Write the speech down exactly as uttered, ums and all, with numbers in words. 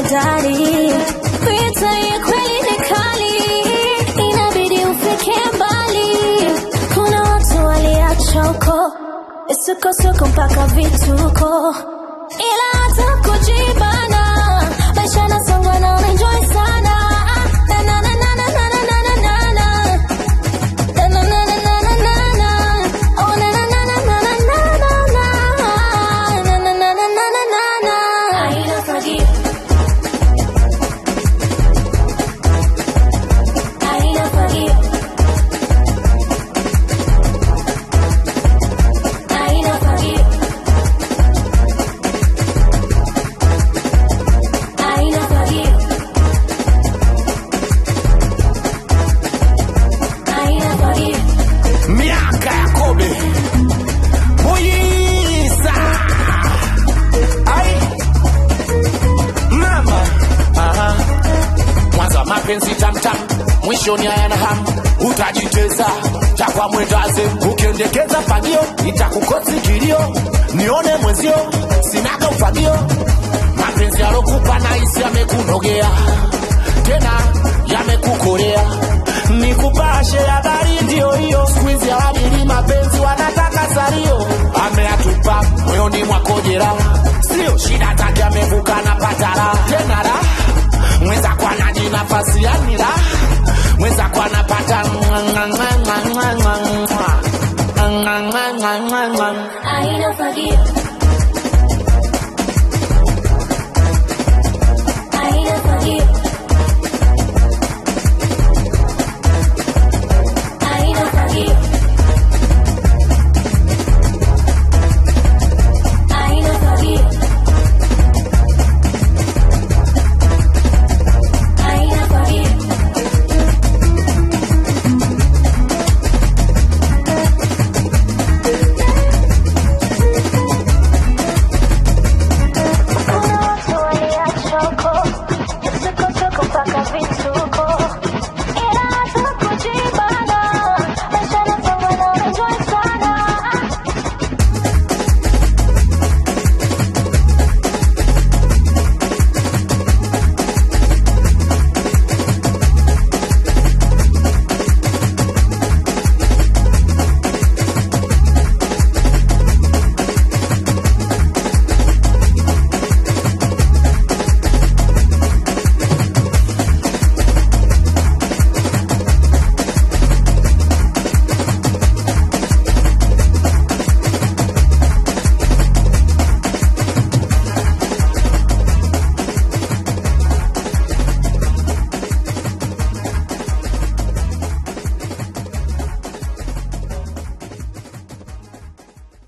hodari. Vita ya kweli ni kali, inabidi ufike mbali. Kuna watu waliachoko, isuko-suko mpaka vituko. Ila hata kujibana, maisha nasonga na enjoy sana. Na na na na na na na na na na. Na na na na na na na na. Oh na na na na na na na na. Na na na na na na na na. I don't forgive. I don't forgive. I don't forgive. I don't forgive. I don't forgive. Miaka ya Kobe Moisa ai mama aha mwanzo mapenzi tamtam mwisho ni hayana hamu utajiteza takwa mwendaze ukiendekeza fagio itakukosi kilio nione mwezio sinaga ufagio mapenzi alokupa na hisi yamekunogea tena yamekukorea nikupashe habari ndio hiyo squeeze ya wabili mapenzi wanataka salio ameatupa moyoni mwako jera sio shida take amevuka na patara tena ra mweza kwa naji nafasi yani